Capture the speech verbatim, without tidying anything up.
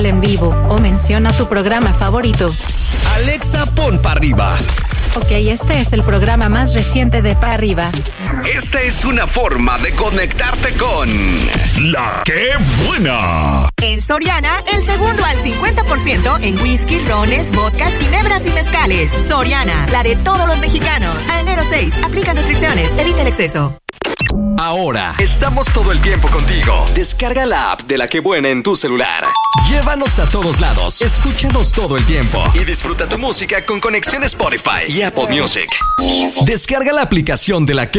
en vivo o menciona tu programa favorito. Alexa, pon pa' arriba. Ok, este es el programa más reciente de Pa' Arriba. Esta es una forma de conectarte con La Qué Buena. En Soriana, el segundo al cincuenta por ciento en whisky, rones, vodkas, ginebras y mezcales. Soriana, la de todos los mexicanos. A enero seis, aplica restricciones, evita el exceso. Ahora, estamos todo el tiempo contigo. Descarga la app de La Qué Buena en tu celular. Llévanos a todos lados, escúchanos todo el tiempo y disfruta tu música con conexión Spotify y Apple Music. Descarga la aplicación de La Qué